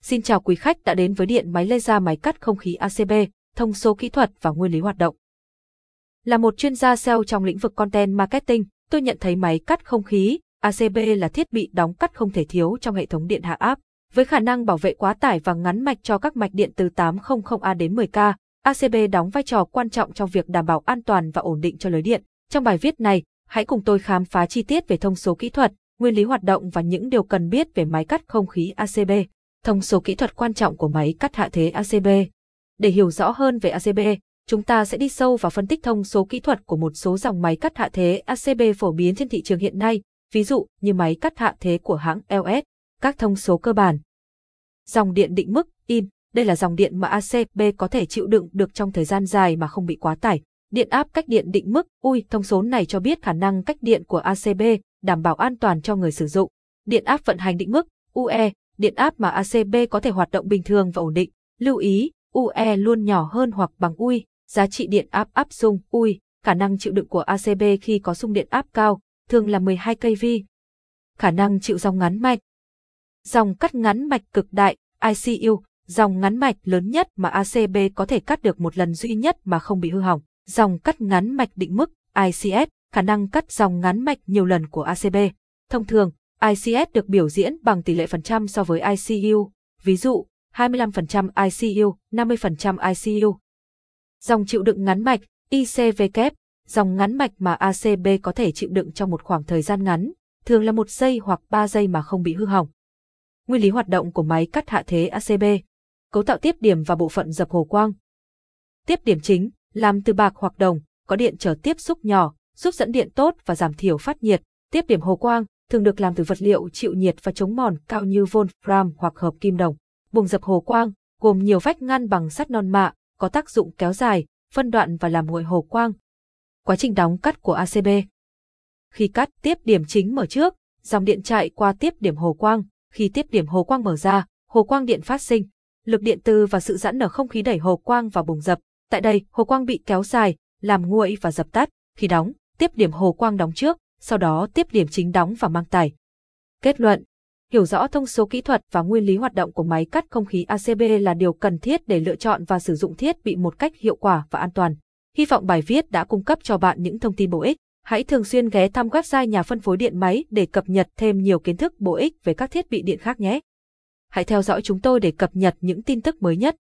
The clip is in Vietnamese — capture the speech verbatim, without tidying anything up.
Xin chào quý khách đã đến với điện máy laser máy cắt không khí a xê bê, thông số kỹ thuật và nguyên lý hoạt động. Là một chuyên gia ét e o trong lĩnh vực content marketing, tôi nhận thấy máy cắt không khí a xê bê là thiết bị đóng cắt không thể thiếu trong hệ thống điện hạ áp. Với khả năng bảo vệ quá tải và ngắn mạch cho các mạch điện từ tám trăm A đến mười K, a xê bê đóng vai trò quan trọng trong việc đảm bảo an toàn và ổn định cho lưới điện. Trong bài viết này, hãy cùng tôi khám phá chi tiết về thông số kỹ thuật, nguyên lý hoạt động và những điều cần biết về máy cắt không khí a xê bê. Thông số kỹ thuật quan trọng của máy cắt hạ thế a xê bê. Để hiểu rõ hơn về a xê bê, chúng ta sẽ đi sâu vào phân tích thông số kỹ thuật của một số dòng máy cắt hạ thế a xê bê phổ biến trên thị trường hiện nay, ví dụ như máy cắt hạ thế của hãng lờ ét. Các thông số cơ bản. Dòng điện định mức, in, đây là dòng điện mà a xê bê có thể chịu đựng được trong thời gian dài mà không bị quá tải. Điện áp cách điện định mức, u i, thông số này cho biết khả năng cách điện của a xê bê, đảm bảo an toàn cho người sử dụng. Điện áp vận hành định mức, u e, điện áp mà a xê bê có thể hoạt động bình thường và ổn định. Lưu ý, u e luôn nhỏ hơn hoặc bằng u i, giá trị điện áp áp xung, u i, khả năng chịu đựng của a xê bê khi có xung điện áp cao, thường là mười hai ki lô-oát. Khả năng chịu dòng ngắn mạch. Dòng cắt ngắn mạch cực đại, i xê u, dòng ngắn mạch lớn nhất mà a xê bê có thể cắt được một lần duy nhất mà không bị hư hỏng. Dòng cắt ngắn mạch định mức, i xê ét, khả năng cắt dòng ngắn mạch nhiều lần của a xê bê. Thông thường, i xê ét được biểu diễn bằng tỷ lệ phần trăm so với i xê u, ví dụ, hai mươi lăm phần trăm i xê u, năm mươi phần trăm i xê u. Dòng chịu đựng ngắn mạch, i xê vê kép, dòng ngắn mạch mà a xê bê có thể chịu đựng trong một khoảng thời gian ngắn, thường là một giây hoặc ba giây mà không bị hư hỏng. Nguyên lý hoạt động của máy cắt hạ thế a xê bê. Cấu tạo tiếp điểm và bộ phận dập hồ quang. Tiếp điểm chính, làm từ bạc hoặc đồng, có điện trở tiếp xúc nhỏ, giúp dẫn điện tốt và giảm thiểu phát nhiệt. Tiếp điểm hồ quang, thường được làm từ vật liệu chịu nhiệt và chống mòn cao như Wolfram hoặc hợp kim đồng. Buồng dập hồ quang, gồm nhiều vách ngăn bằng sắt non mạ, có tác dụng kéo dài, phân đoạn và làm nguội hồ quang. Quá trình đóng cắt của a xê bê. Khi cắt tiếp điểm chính mở trước, dòng điện chạy qua tiếp điểm hồ quang. Khi tiếp điểm hồ quang mở ra, hồ quang điện phát sinh. Lực điện từ và sự giãn nở không khí đẩy hồ quang vào buồng dập. Tại đây, hồ quang bị kéo dài, làm nguội và dập tắt. Khi đóng, tiếp điểm hồ quang đóng trước, sau đó tiếp điểm chính đóng và mang tải. Kết luận. Hiểu rõ thông số kỹ thuật và nguyên lý hoạt động của máy cắt không khí a xê bê là điều cần thiết để lựa chọn và sử dụng thiết bị một cách hiệu quả và an toàn. Hy vọng bài viết đã cung cấp cho bạn những thông tin bổ ích. Hãy thường xuyên ghé thăm website nhà phân phối điện máy để cập nhật thêm nhiều kiến thức bổ ích về các thiết bị điện khác nhé. Hãy theo dõi chúng tôi để cập nhật những tin tức mới nhất.